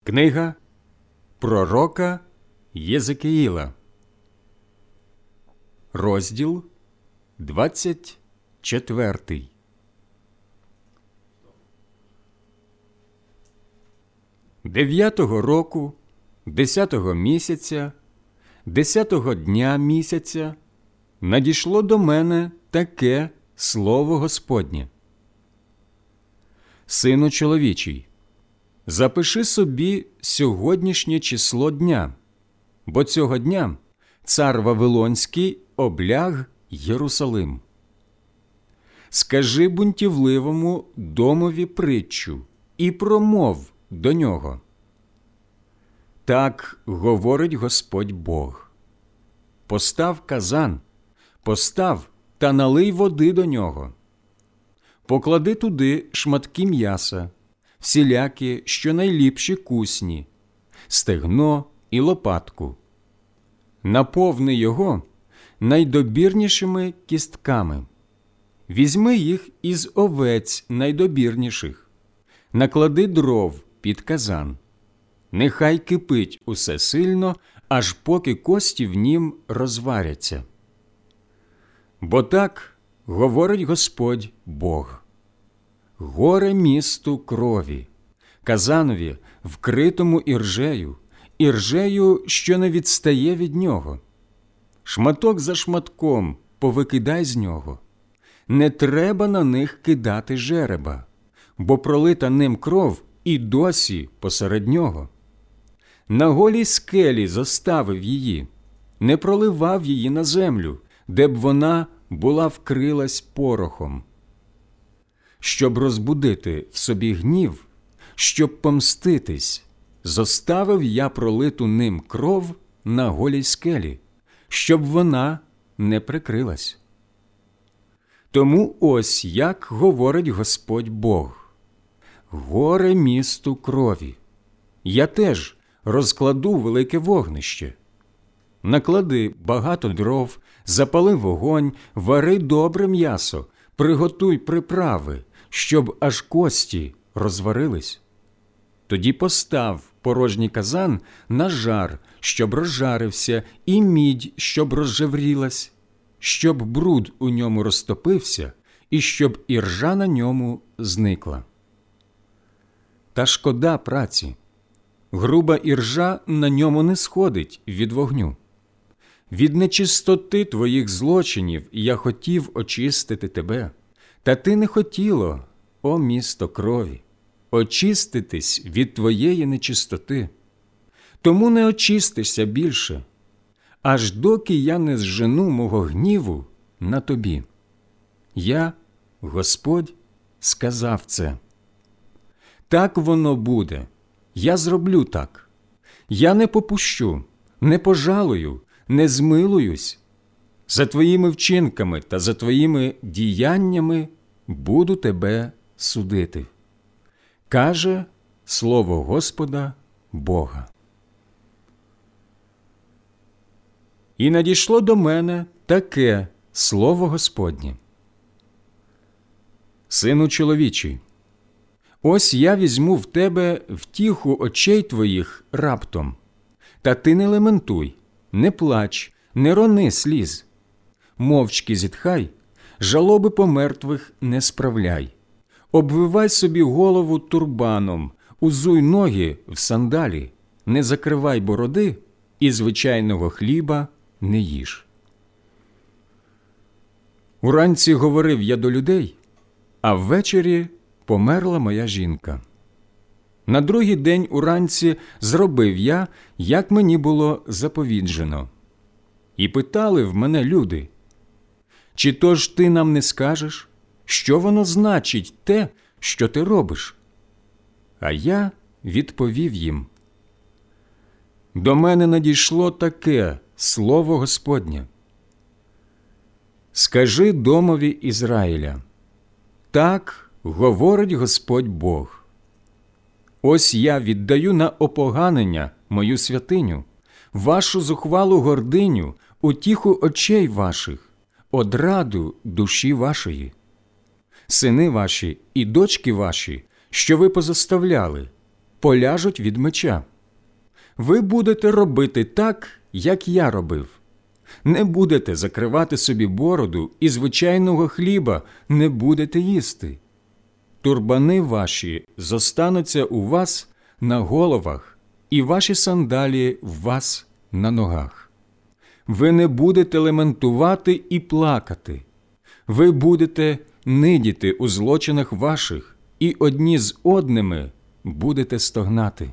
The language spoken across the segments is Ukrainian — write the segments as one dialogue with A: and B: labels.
A: Книга пророка Єзекіїла, розділ 24. Дев'ятого року, 10-го місяця, 10-го дня місяця надійшло до мене таке слово Господнє. Сину чоловічий, запиши собі сьогоднішнє число дня, бо цього дня цар Вавилонський обляг Єрусалим. Скажи бунтівливому домові притчу і промов до нього. Так говорить Господь Бог. Постав казан, постав та налий води до нього. Поклади туди шматки м'яса, всілякі, що найліпші кусні, стегно і лопатку. Наповни його найдобірнішими кістками. Візьми їх із овець найдобірніших. Наклади дров під казан. Нехай кипить усе сильно, аж поки кості в нім розваряться. Бо так говорить Господь Бог. Горе місту крові, казанові, вкритому іржею, що не відстає від нього. Шматок за шматком повикидай з нього. Не треба на них кидати жереба, бо пролита ним кров і досі посеред нього. На голій скелі зоставив її, не проливав її на землю, де б вона була вкрилась порохом. Щоб розбудити в собі гнів, щоб помститись, зоставив я пролиту ним кров на голій скелі, щоб вона не прикрилась. Тому ось як говорить Господь Бог. Горе місту крові. Я теж розкладу велике вогнище. Наклади багато дров, запали вогонь, вари добре м'ясо, приготуй приправи, щоб аж кості розварились. Тоді постав порожній казан на жар, щоб розжарився, і мідь, щоб розжеврілась, щоб бруд у ньому розтопився, і щоб іржа на ньому зникла. Та шкода праці. Груба іржа на ньому не сходить від вогню. Від нечистоти твоїх злочинів я хотів очистити тебе, та ти не хотіло, о місто крові, очиститись від твоєї нечистоти. Тому не очистишся більше, аж доки я не зжену мого гніву на тобі. Я, Господь, сказав це. Так воно буде. Я зроблю так. Я не попущу, не пожалую, не змилуюсь. За твоїми вчинками та за твоїми діяннями буду тебе судити. Каже слово Господа Бога. І надійшло до мене таке слово Господнє. Сину чоловічий, ось я візьму в тебе втіху очей твоїх раптом, та ти не лементуй, не плач, не рони сліз. Мовчки зітхай, жалоби по мертвих не справляй. Обвивай собі голову турбаном, узуй ноги в сандалі, не закривай бороди і звичайного хліба не їж. Уранці говорив я до людей, а ввечері померла моя жінка. На другий день уранці зробив я, як мені було заповіджено. І питали в мене люди, чи то ж ти нам не скажеш, що воно значить те, що ти робиш? А я відповів їм. До мене надійшло таке слово Господнє. Скажи домові Ізраїля, так говорить Господь Бог. Ось я віддаю на опоганення мою святиню, вашу зухвалу гординю, утіху очей ваших, одраду душі вашої. Сини ваші і дочки ваші, що ви позоставляли, поляжуть від меча. Ви будете робити так, як я робив. Не будете закривати собі бороду і звичайного хліба не будете їсти. Турбани ваші зостануться у вас на головах, і ваші сандалі в вас на ногах. Ви не будете лементувати і плакати. Ви будете нидіти у злочинах ваших, і одні з одними будете стогнати.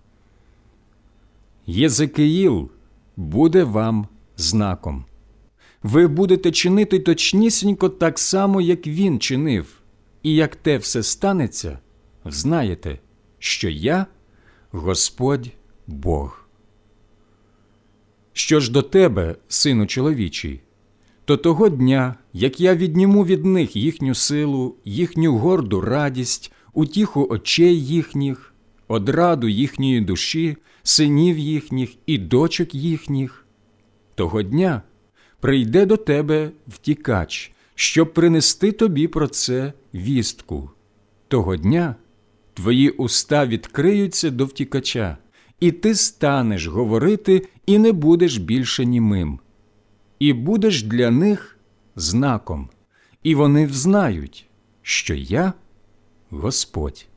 A: Єзекиїл буде вам знаком. Ви будете чинити точнісінько так само, як він чинив, і як те все станеться, знаєте, що я – Господь Бог. Що ж до тебе, сину чоловічий, то того дня, як я відніму від них їхню силу, їхню горду радість, утіху очей їхніх, одраду їхньої душі, синів їхніх і дочок їхніх, того дня прийде до тебе втікач, щоб принести тобі про це вістку. Того дня твої уста відкриються до втікача, і ти станеш говорити і не будеш більше німим. І будеш для них знаком, і вони взнають, що я – Господь.